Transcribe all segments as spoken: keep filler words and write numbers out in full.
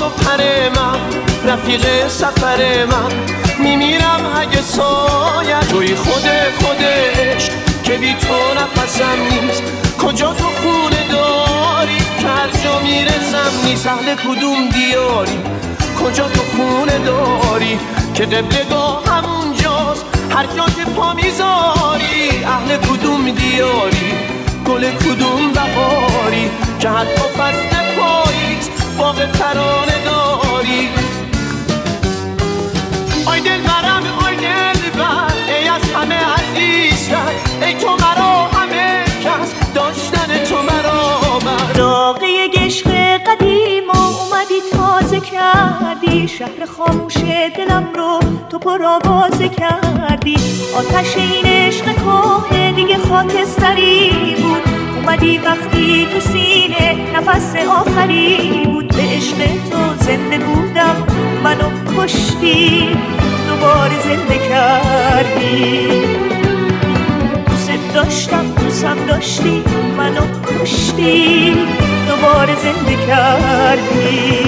و پر من، رفیق سفر من. میمیرم اگه سایه توی خود خودش که بی تو نفسم نیست. کجا تو خونه داری که هر جا میرسم نیست؟ اهل کدوم دیاری؟ کجا تو خونه داری که قبلگاه همونجاست هر جا که پا میذاری؟ اهل کدوم دیاری؟ گل کدوم بهاری که حتی فصل پاییز باغ ترانه داری؟ آی دل برم آی دل بر، ای از همه عزیزتر، ای تو مرا همه کس، داشتن تو مرا من. داغه عشق قدیم اومدی تازه کردی، شهر خاموش دلم رو تو پر آوازه کردی. آتش این عشق کهنه دیگه خاکستری بود، اومدی وقتی تو سینه نفس آخری بود. به عشق تو زنده بودم منو کشتی، دوباره زنده کردی. دوست داشتم دوستم داشتی منو کشتی، دوباره زنده کردی.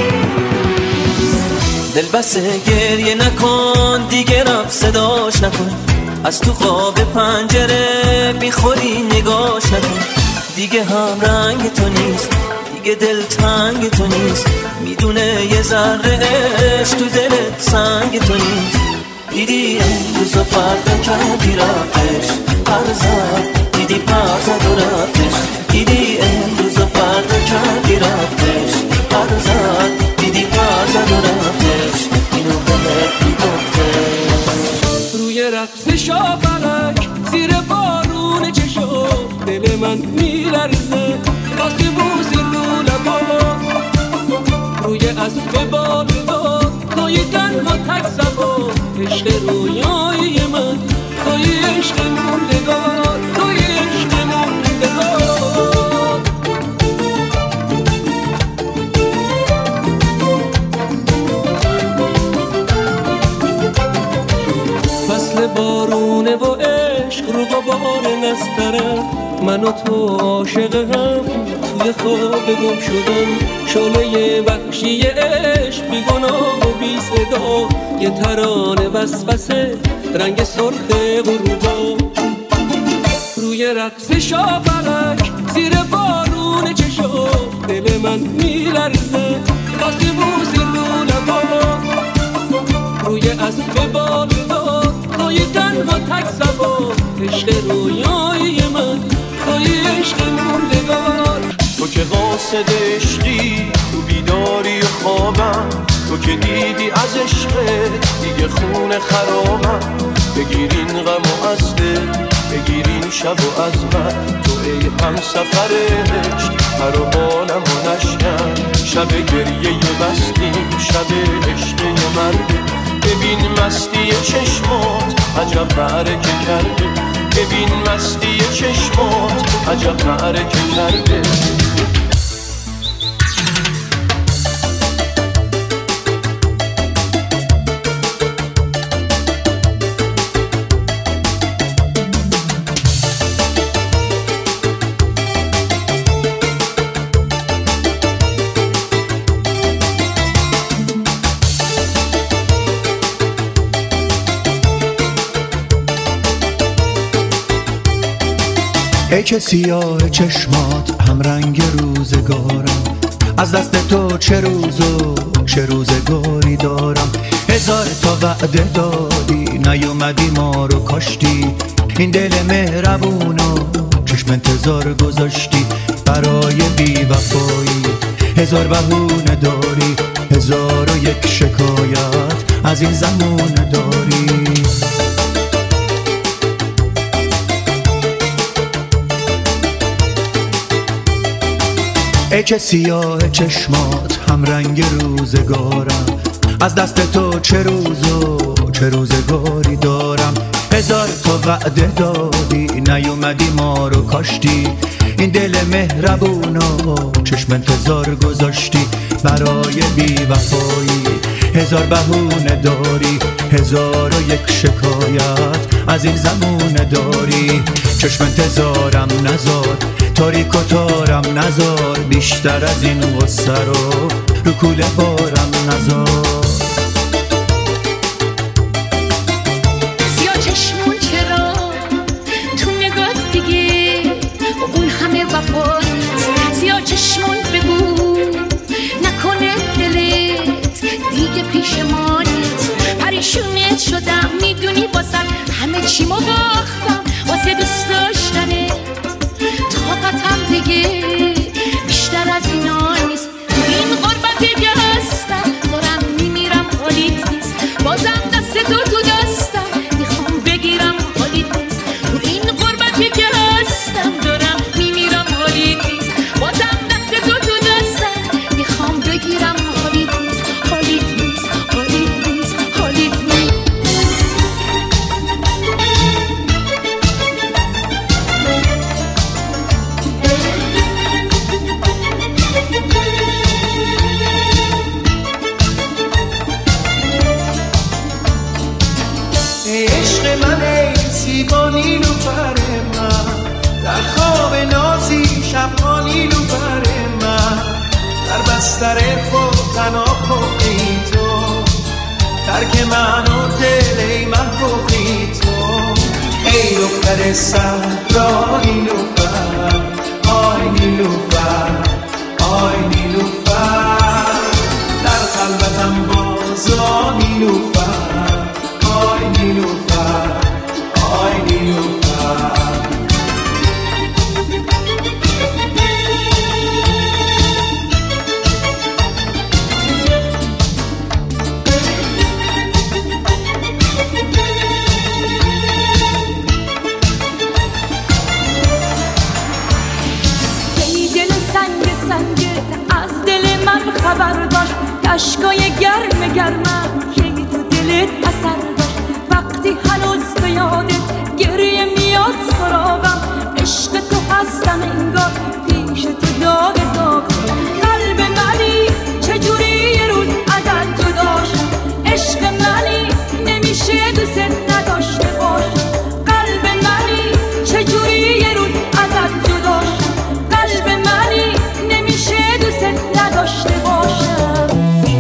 دل بسه گریه نکن دیگه، رفت صداش نکن. از تو خواب پنجره بیخوری نگاش نکن. دیگه هم رنگ تو نیست، دیگه دل تنگ تو نیست. میدونه یه ذره عشق تو دل سنگ تو نیست. دیدی امروز و فردا کردی رفتش پرزد، دیدی پرزد و رفتش. دیدی امروز و فردا کردی رفتش پرزد، دیدی پرزد و رفتش. اینو بهت میگفتش. روی رقص شاپرک زیر بارون چشم دل من میلرزه، واسه موزی رو لبا روی اسب بالدار توی تنها تک سبا. عشق رویای من توی عشق موندگار، توی عشق موندگار. فصل بارونه و عشق رو غبار نسترم، من و تو عاشق هم توی خواب گم شدم. شعله وحشی عشق بی گناه و بی صدا، یه ترانه وسوسه رنگ سرخ غروبا. روی رقص شاپرک زیر بارون چشم دل من میلرزه، واسه موزی رو لبا روی اسب بالدار توی تنها تک سبا. عشق رویای من توی عشق موندگار. تو که قاصد عشقی تو بیداری و خوابم، تو که دیدی از عشقت دیگه خونه خرابم. بگیرین غم و از دل، بگیرین شب و از من. تو ای هم سفر عشق پر و بالم و نشکن. شب گریه بستیم، شب عشق مرده. ببین مستی چشمات عجب برکه کرده. ببین مستی چشمات عجب برکه کرده. ای که سیاه چشمات هم رنگ روزگارم، از دست تو چه روز و چه روزگاری دارم. هزار تا وعده دادی نیومدی ما رو کاشتی، این دل مهربونو چشم انتظار گذاشتی. برای بی وفایی هزار بهونه داری، هزار و یک شکایت از این زمونه داری. ای که سیاه چشمات هم رنگ روزگارم، از دست تو چه روز و چه روزگاری دارم. هزار تا وعده دادی نیومدی ما رو کاشتی، این دل مهربونو چشم انتظار گذاشتی. برای بی وفایی هزار بهونه داری، هزار و یک شکایت از این زمونه داری. چشم انتظارم نزار، تاریک و تارم نزار، بیشتر از این غصه رو رو کوله بارم نذار. سیاه چشمون چرا تو نگاه دیگه اون همه وفا نیست. سیاه چشمون بگو نکنه دلت دیگه پیش ما نیست. پریشونت شدم میدونی واسه همه چی ما باختم واسه دوست داشتنت. طاقتم دیگه بیشتر از اینا نیست. تو این غربت دیگه هستم دارم میمیرم حالیت نیست. بازم دست تو تو دستم میخوام بگیرم حالیت نیست. تو این غربت دیگه هستم دارم میمیرم حالیت نیست. بازم دست تو تو دستم میخوام بگیرم حالیت نیست. حالیت نیست حالیت نیست حالیت نیست. عشق من ای زیبا نیلوفر من، در خواب نازی شبها نیلوفر من، در بستر خود تنها پختی تو، ترک من و دل ای من پختی تو. ای دختر صحرا نیلوفر، آی نیلوفر آی نیلوفر، در خلوتم بازا نیلوفر، آی نیلوفر آی نیلوفر. ای دل سنگ سنگت از دل من خبر داشت. اشکای گرم گرمم که تو دلت اثر داشت. وقتی هنوز به یادت گریه میاد سراغم، عشق تو هستم انگار پیش تو داغ داغ. قلب منی چجوری یه روز ازت جدا شد. عشق منی نمیشه دوست نداشته باشم. قلب منی چجوری یه روز ازت جدا شد. قلب منی نمیشه دوست نداشته باشم.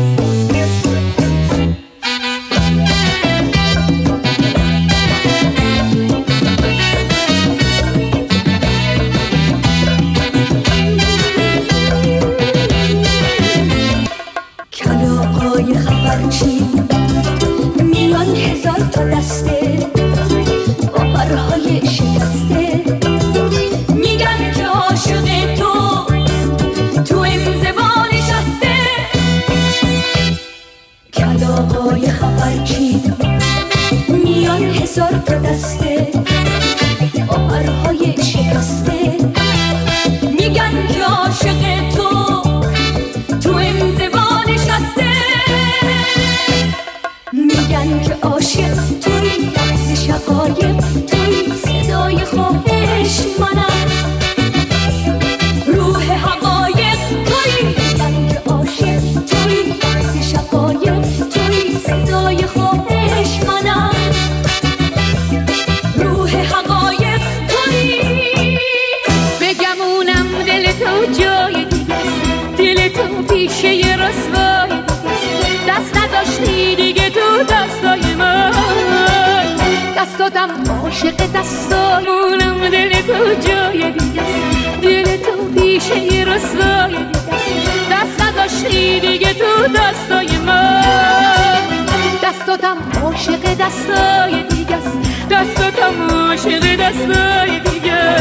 کلاغای خبرچی میان هزار تا دسته با پرهای شکسته، میگن که عاشق تو تو انزوا نشسته. کلاغای خبرچی میان هزار تا دسته با پرهای شکسته، میگن که عاشق تو تو انزوا نشسته. میگن که عاشق توی ز شقایق توی صدای خواهش منم، روح حقایق توی. میگن که عاشق توی ز شقایق توی صدای خواهش منم، روح حقایق توی. بگمونم دل تو جای دیگه، دل تو پیشه ی رسوای دیگه، دست نداشتی دیگه تو دستای من، دست دادم عاشق دستامونم. دل تو جای دیگه، دل تو پیشه ی رسوای دیگه، دست نداشتی دیگه تو دستای من، دست دادم عاشق دستای دیگه، دست دادم عاشق دستای دیگه.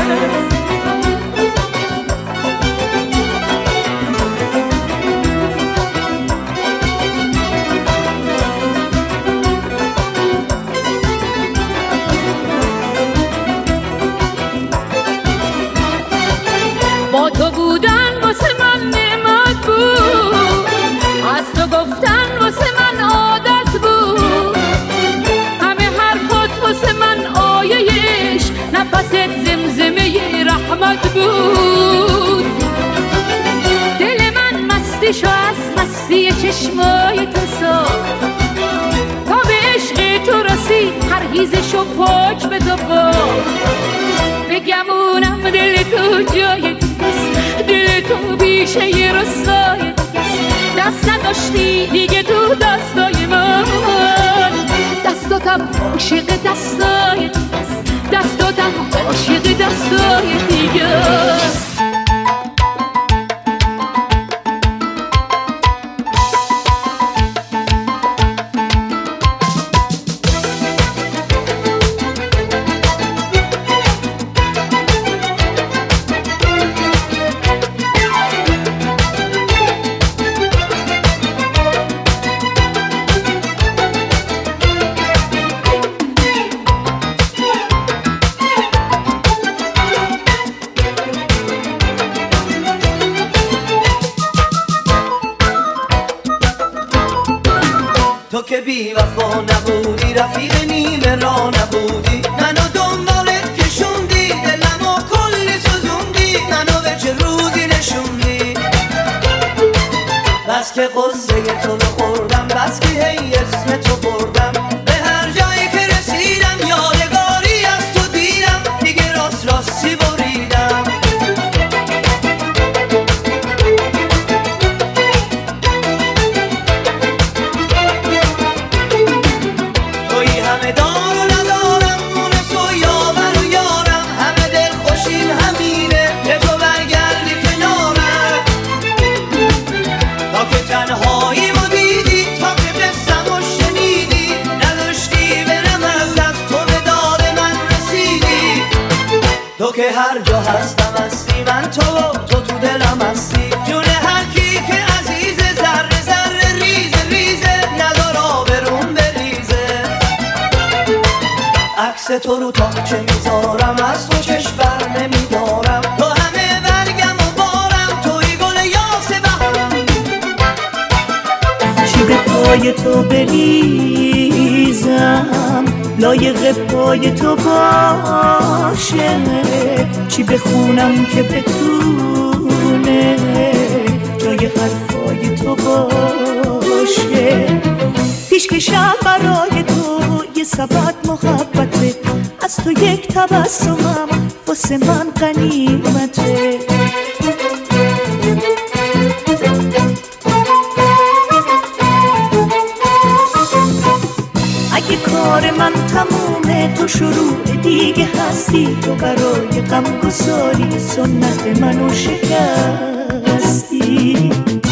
با تو بودن واسه من نعمت بود، از تو گفتن واسه من عادت بود، همه حرفات واسه من آیه‌اش، نفست زمزمه رحمت بود. دل من مستیشو از مستی چشمای تو ساخت، تا به عشق تو رسید پرهیزشو پاک به تو باخت. بگمونم دل تو جای دیگه، دل تو بیشه ی رسوای دیگه، دست نداشتی دیگه تو دستای من، دستاتم عاشق دستای دستاتم عاشق دستای دیگه. تو که بی وفا نبودی، رفیق نیمه را نبودی، منو دنبالت کشوندی، دلمو کلی سوزوندی، منو به چه روزی نشوندی. بس که قصه تو رو خوردم، بس که هی اسم تو بردم، به هر جایی که رسیدم یادگاری از تو دیدم، دیگه راست راستی بریدم. تو که هر جا هستم هستی، من تو تو تو دلم هستی، جون هر کی که عزیز، ذره ذره ریزه ریزه، ندار آبرون بریزه. عکس تو رو تاقچه میذارم، از تو چشم بر نمیدارم، تو همه برگم و بارم، توی گل یاس بهارم. چی به پای تو بریزم لایق پای تو باشه، چی بخونم که بتونه جای حرفای تو باشه. پیشکشم برای تو یه سبد محبته، از تو یک تبسمم واسه من غنیمته. اگه کار من تمومه تو شروع دیگه هستی، تو برای غم گساری سنت منو شکستی.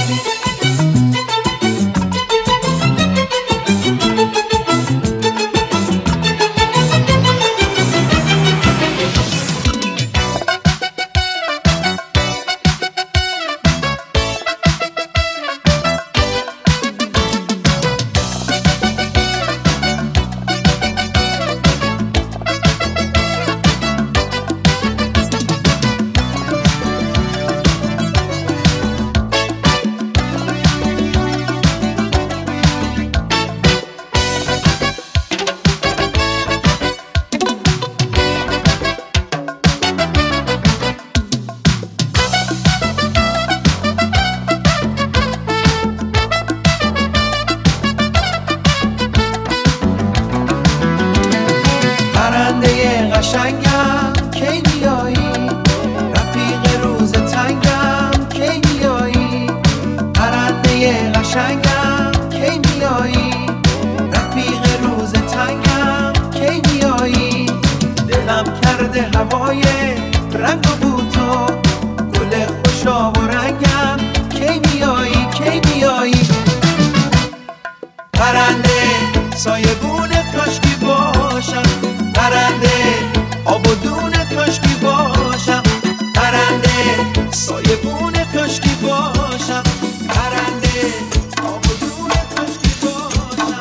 قشنگم کی میایی، رفیق روز تنگم کی میایی، پرنده قشنگم کی میایی، رفیق روز تنگم کی میایی. دلم کرده هوای رنگ و بوتو، گل خوشا و رنگم کی میایی کی میایی. پرنده سایبون کاشکی باشم، پرنده آب و دون کاشکی باشم، پرنده سایبون کاشکی باشم، پرنده آب و دون کاشکی باشم.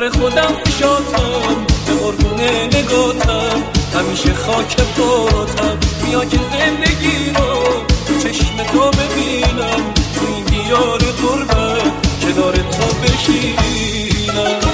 سر خودم پیشاتم، به قربونه نگاتم، همیشه خاک پاتم. بیا که زندگی رو تو چشم تو ببینم، تو این دیار غربت کنار تو بشینم.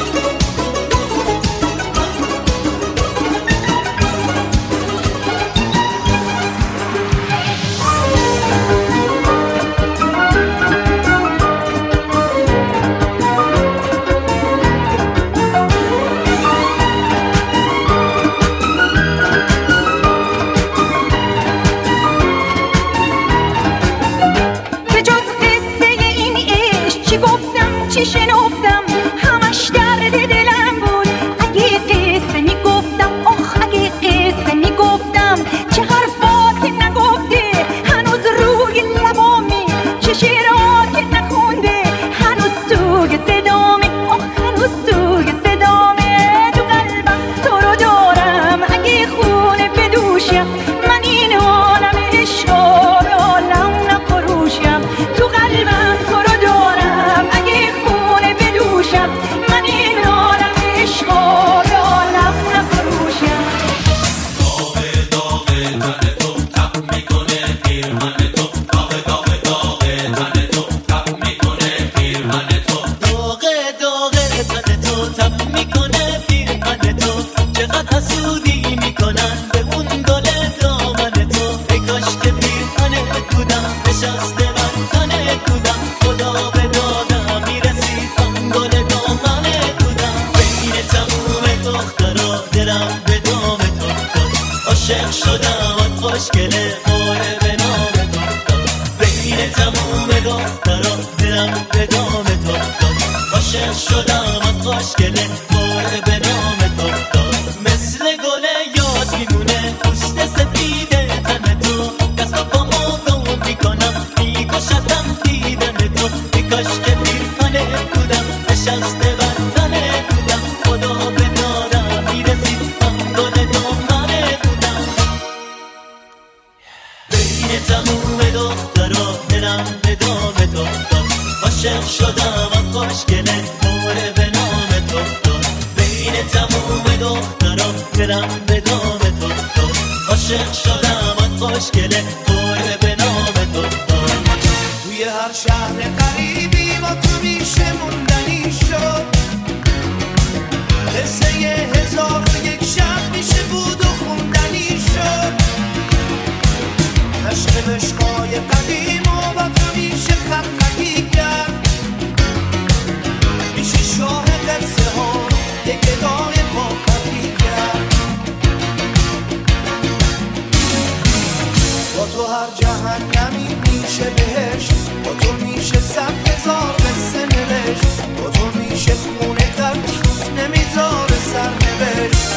چی شنفتم همش درد دلم بود. اگه قصه میگفتم آخ اگه قصه میگفتم چه حرفات نگفته هنوز روی لبامی، چه شعرات نخونده هنوز توی صدامه، آخ هنوز توی صدامه. تو قلبم تو رو دارم اگه خونه بدوشم، من این عالم عشق رو عالم نفروشم. تو قلبم تو رو دارم اگه خونه بدوشم، من این عالم عشق رو عالم نفروشم. داغه داغه تن تو تب میکنه پیرهن تو، داغه داغه داغه تن تو تب میکنه پیرهن تو، داغه داغه تن تو تب میکنه پیرهن تو. چقدر حسودی میکنن به اون گل دامن تو، ای کاش که پیرهنت بودم نشسته بر تنت بودم، خدا به دادم میرسیدم گل دامنت بودم. بین تموم دخترا دلم به دام تو افتاد، عاشق شدم آن خوشگله باره به نام تو افتاد. بین تموم دخترا دلم به دام تو افتاد، عاشق شدم آن خوشگله باره به نام تو افتاد. مثل گل یاد میمونه پوست سفید تن تو، دست و پامو گم میکنم میکشتم دیدن تو. ای کاش که پیرهنت بودم نشسته بر تنت بودم، خدا به دادم میرسیدم گل دامنت بودم. بین تموم دخترا دلم به دام تو افتاد، عاشق شدم آن خوشگله باره به نام تو افتاد. بین تموم دخترا دلم به دام تو افتاد، عاشق شدم آن خوشگله باره به نام تو افتاد. توی هر شهر قریبی با تو میشه موندنی شد، قصه یه هزار و یک شب میشه بود و خوندنی شد. عشق عشقای قدیم و با تو میشه خطی کرد، میشه شاه قصه ها یک ادای با خطی کرد. با تو هر جهنمی میشه بهشت، با تو میشه صد هزار قصه نوشت، با تو میشه خونه قلب روز نمیذاره سرنوشت.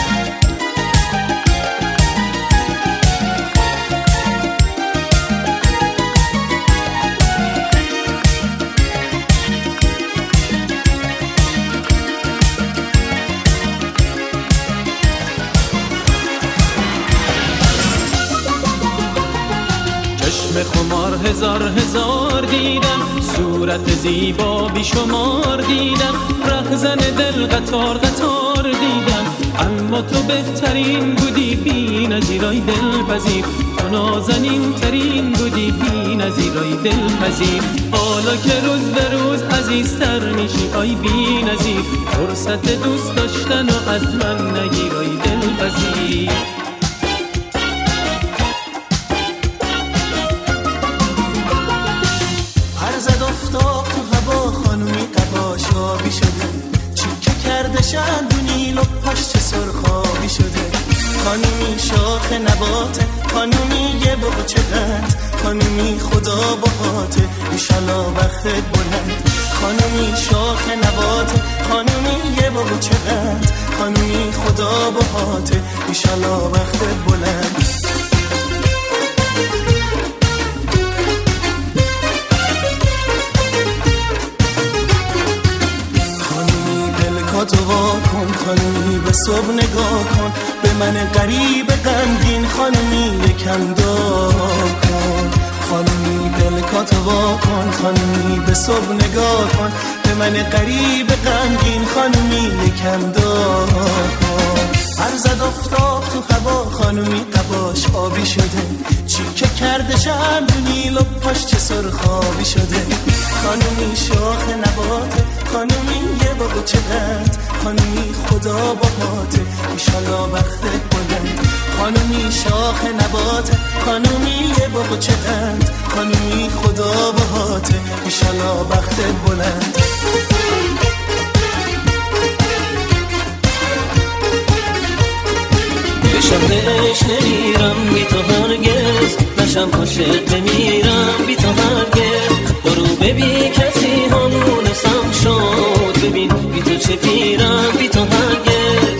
چشم خمار هزار هزار دیدم، صورت زیبا بیشمار دیدم، رهزن دل قطار قطار دیدم. اما تو بهترین بودی بی نظیرای دلپذیر، تو نازنین ترین بودی بی نظیرای دلپذیر. حالا که روز به روز عزیزتر میشی آی بی نظیر، فرصت دوست داشتن و از من نگیرای دلپذیر. زد افتاد تو هوا خانومی قباش آبی شده، چیکه کرده شندونی لپاش چه سرخابی شده. خانومی شاخ نباته، خانومی یه بچه قد، خانومی خدا باهاته ایشالا وقتت بلند. خانومی شاخ نباته، خانومی یه بچه قد، خانومی خدا باهاته ایشالا وقتت بلند. تو وا کن خانومی به صبح نگاه کن، به من غریب غمگین خانومی یکم دعا کن. خانومی پلکاتو وا کن خانومی به صبح نگاه کن، به من غریب غمگین خانومی یکم دعا کن. هر زد افتاب تو هوا خانومی قباش آبی شده، چیکه کرده شمدونی لپاش چه سرخابی شده. خانومی شاخ نباته، خانومی یه باغ چقدر، خانومی خدا باهاته ایشالا بختت بلند. خانومی شاخ نباته، خانومی یه باغ چقدر، خانومی خدا باهاته ایشالا بختت بلند. بشم بهش نمیرم بی تو هرگز، نشم عاشق نمیرم بی تو هرگز. برو ببین کسی همونسم شد، ببین بی تو چه پیرم بی تو هرگز.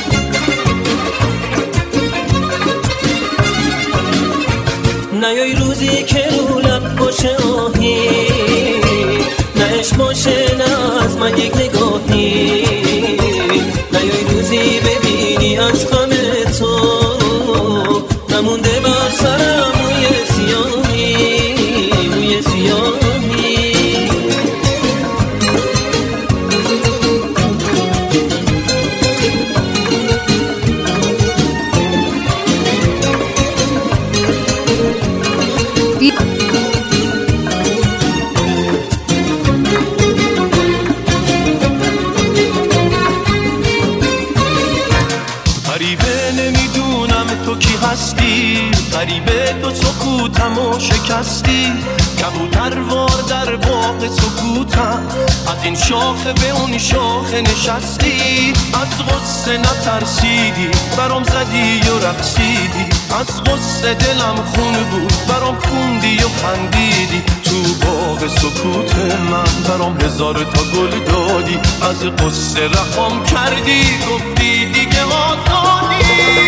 نیای روزی که رو لب باشه آهی، نه عشق باشه نه از من یک نگاهی. نیای روزی ببینی از غم تو نمونده بر سرم موی سیاهی، موی سیاهی. غریبه تو سکوتمو شکستی، کبوتر وار در باغ سکوتم، از این شاخه به اون شاخه نشستی. از غصه نترسیدی برام زدی و رقصیدی، از غصه دلم خون بود برام خوندی و خندیدی. تو باغ سکوت من برام هزار تا گل دادی، از غصه رهام کردی گفتی دیگه آزادی.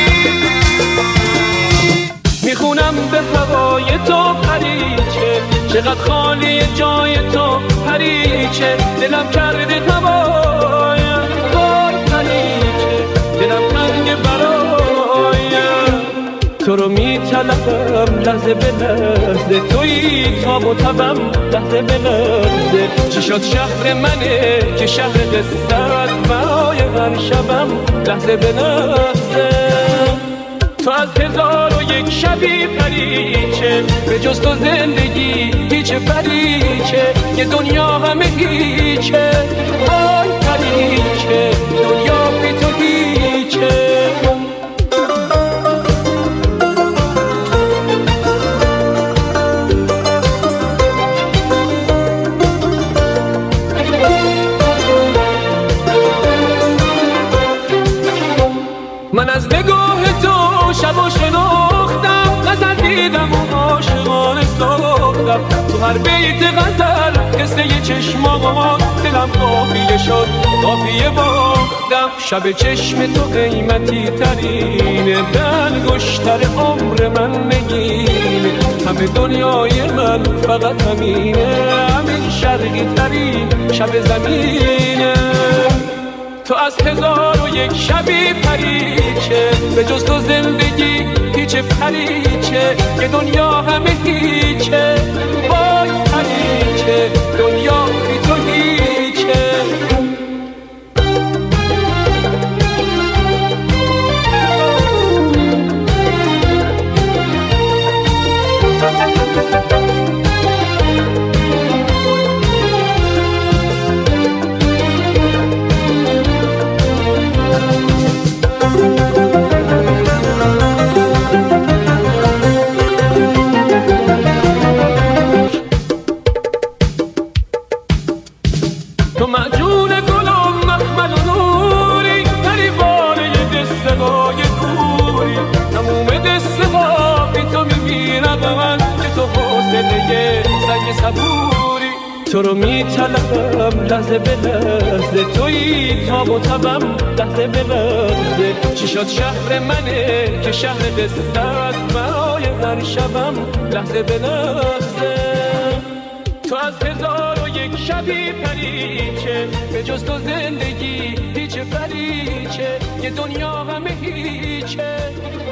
میخونم به هوای تو پریچه، چقدر خالی جای تو پریچه. دلم کرده هوایم وای پریچه، دلم تنگ برایم. تو رو میطلبم لحظه به لحظه، تویی تاب و تبم لحظه به لحظه. چی شد شهر منه که شهر قصت، برای هر شبم لحظه به لحظه. تو از هزار و یک شبی پریچه، به جز تو زندگی هیچ پریچه. یه دنیا همه هیچه، آی پریچه، دنیا بی تو هیچه. من از نگاه تو شب و شناختم، غزل دیدم و عاشقانه ساختم. تو هر بیت غزل قصه چشمات، دلم قافیه شد قافیه باختم. شب چشم تو قیمتی ترینه، به انگشتر عمر من نگینه. همه دنیای من فقط همینه، همین شرقی ترین شب زمینه. تو از هزار و یک شبی پریچه، به جز تو زندگی هیچ پریچه. یه دنیا همه هیچه، وای پریچه، دنیا بی تو هیچه. تو معجون گلم مخمل و نوری، گریبانه دستگاه دوری. تموم دسته ها بی تو میمیرم من، که تو حوصله سگ صبوری. تو رو میطلبم لحظه به لحظه، تویی تاب و تبم لحظه به لحظه. چی شد شهر منه که شهر دستت، برای هر شبم لحظه به لحظه. تو از هزار و یک شبی پریچه، به جز تو زندگی هیچ پریچه. یه دنیا همه هیچه.